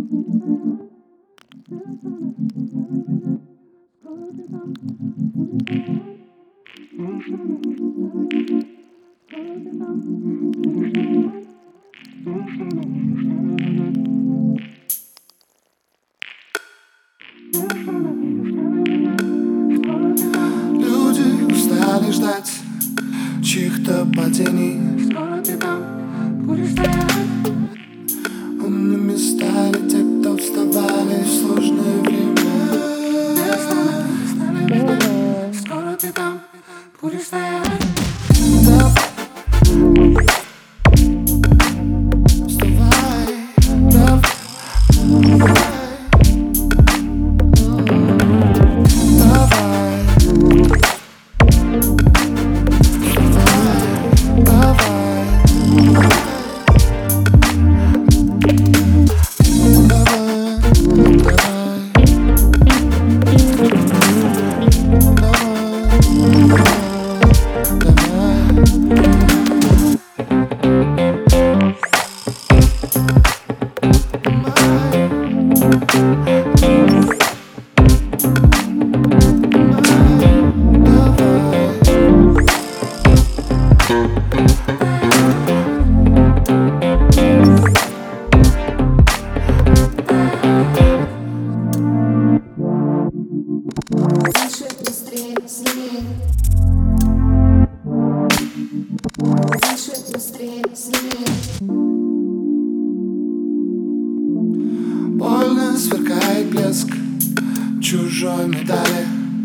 Люди устали ждать чьих-то падений. Скоро ты там будешь стоять. Умными стали те, кто вставали в сложное время. Скоро ты там будешь стоять. Выше, быстрее, сильнее. Выше, быстрее, сильнее. Больно сверкает блеск чужой медали.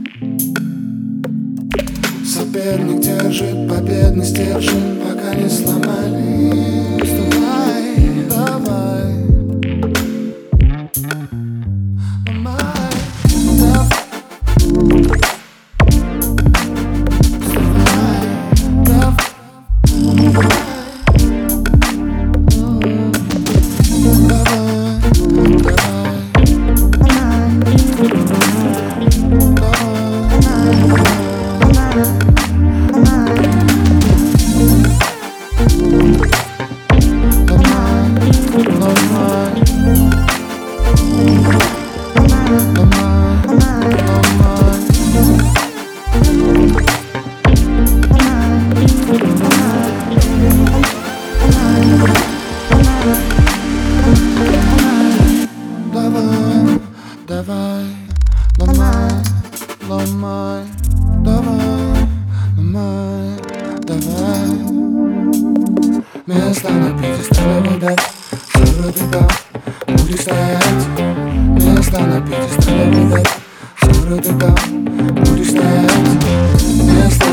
Соперник держит победный стержень, пока не сломали. Вставай, давай. Давай, ломай, ломай, давай, ломай, давай. Место на пьедестале вода, скоро ты там будешь стоять. Место на пьедестале вода, скоро ты там будешь стоять. Место